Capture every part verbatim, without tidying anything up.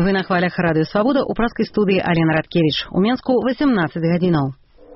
Вы на хвалях Радыё Свабода, у праскай студыі Алена Радкевіч. У Менску восемнадцать гадзінаў.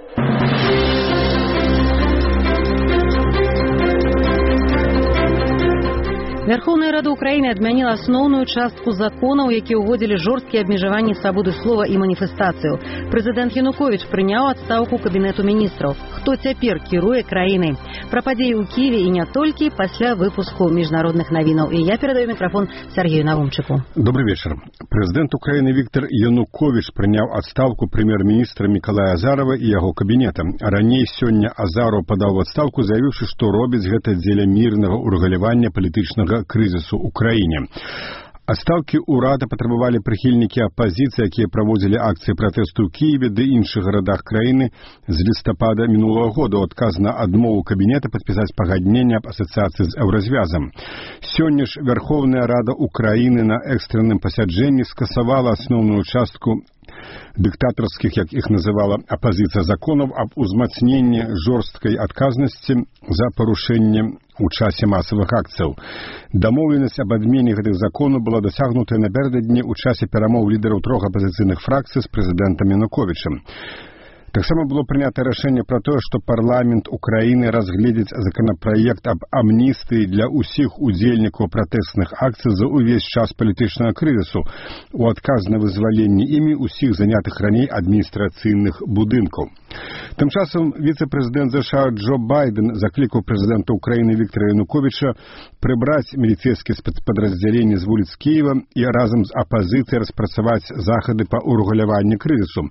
Верховная Рада Украины отменила основную частку законов, які уводили жорсткие обмежевания свободы слова и маніфестацию. Президент Янукович принял отставку Кабинету министров. Кто теперь кируе краиной? Про подеи у Киеве и не только после выпуску международных новинов. И я передаю микрофон Сергею Навумчику. Добрый вечер. Президент Украины Виктор Янукович принял отставку премьер-министра Миколая Азарова и его кабинета. Ранее сегодня Азаров подал в отставку, заявивши, что робит это дзеля мирного урегулирования политического кризису ў краіне. Адстаўкі ўрада патрабавалі прыхільнікі апазіцыі, якія праводзілі акцыі пратэсту ў Кіеве ды іншых гарадах краіны з лістапада мінулага года ў адказ на адмову кабінета падпісаць пагадненне аб асацыяцыі з еўразвязам. Сёння ж Верховная Рада Украіны на экстранным пасяджэнні скасавала асноўную частку диктаторских, як их называла оппозиция, законов об узмацнении жорсткай адказнасці за парушэнне у часе массовых акцый. Дамоўленасць об адмене гэтых законаў была дасягнутая напярэдадні ў часе перамоў лідараў трох апозіцыйных фракцый з прэзідэнтам Януковічам. Таксама было прынята рашэнне пра тое, што парламент Украіны разгледзіць законапраект аб амністыі для ўсіх удзельнікаў пратэсных акцый за ўвесь час палітычнага крызісу у адказ на вызваленне імі ўсіх занятых раней адміністрацыйных будынкаў. Тым часам віцэ-прэзідэнт ЗША Джо Байден заклікаў прэзідэнта Украіны Віктора Януковіча прыбраць міліцэйскія спецпадраздзяленні з вуліц Кіева і разам з апазіцыяй распрацаваць захады па ўрэгуляванні крызісу.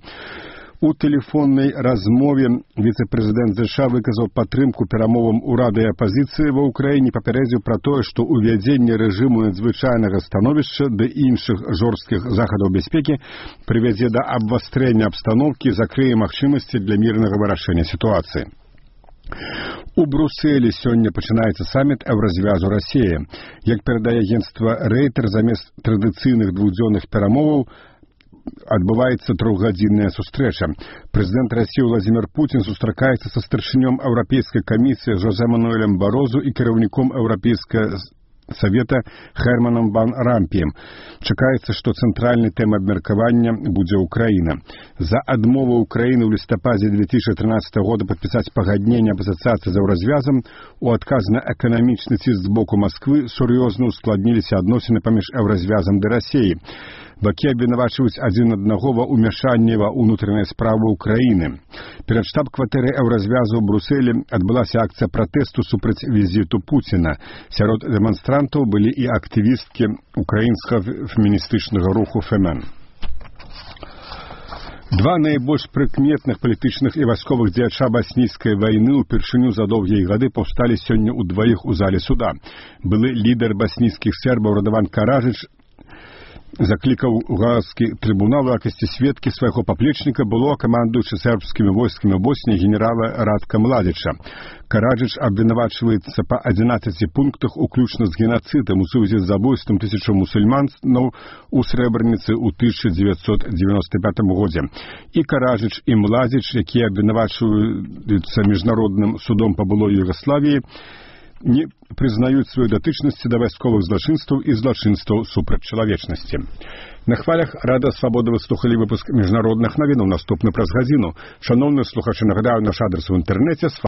У тэлефоннай размове віцэ-прэзідэнт ЗША выказаў падтрымку перамовам урада і апазіцыі ва ўкраіне, папярэдзіў пра тое, што ўвядзенне рэжыму надзвычайнага становішча ды іншых жорсткіх захадаў бяспекі прывядзе да абвастрэння абстаноўкі і закрые магчымасці для мірнага вырашэння сітуацыі. У Брусэлі сёння пачынаецца саміт еўразвязу Расіі. Як перадае агенцтва Рейтер, замест традыцыйных двухдзённых перамоваў адбываецца трохгадзінная сустрэча. Прэзідэнт Расіі Владзімір Пуцін сустракаецца са старшынём Еўрапейскай камісіі Жозе Мануэлем Барозу і кіраўніком Еўрапейскага Савета Херманам Ван Рампіем. Чакаецца, што цэнтральны тэма абмеркавання будзе Украіна. За адмову Украіны ў лістападзе две тысячи тринадцатого года падпісаць пагадненне аб асацыяцыі з еўразвязам у адказ на эканамічны ціск з боку Масквы сур'ёзна ускладніліся адносіны паміж еўразвязам ды Расіяй. Бакі абвінавачваюць адзін аднаго ва ўмяшанні ва ўнутраныя справы Украіны. Перад штаб-кватэрай еўразвязу ў Брусэлі адбылася акцыя пратэсту супраць візіту Пуціна. Сярод дэманстрантаў былі і актывісткі украінскага феміністычнага руху Фемен. Два найбольш прыкметных палітычных і вайсковых дзеяча баснійскай вайны ўпершыню за доўгія гады паўсталі сёння ўдваіх у зале суда. Былы лідар баснійскіх сербаў Радаван Караджыч заклікаў Гаазскі трыбунал у якасці сведкі свайго паплечніка было камандуючы сербскімі войскамі ў Босніі генерала Радка Младзіча. Караджыч абвінавачваецца па адзінаццаці пунктах, уключна з генацыдам у сувязі з забойствам тысячаў мусульманаў у Срэбраніцы ў тысяча дзевяцьсот дзевяносто пятым годзе. І Караджыч, і Младзіч, якія абвінавачваюцца міжнародным судом па былой Югаславіі, не признают свою датычнасці да вайсковых злачынстваў і злачынстваў супраць чалавечнасці. На хвалях Рада Свабода вы слухалі выпуск міжнародных навінаў, наступны праз гадзіну. Шановныя слухачы, нагадаю наш адрес в інтэрнэце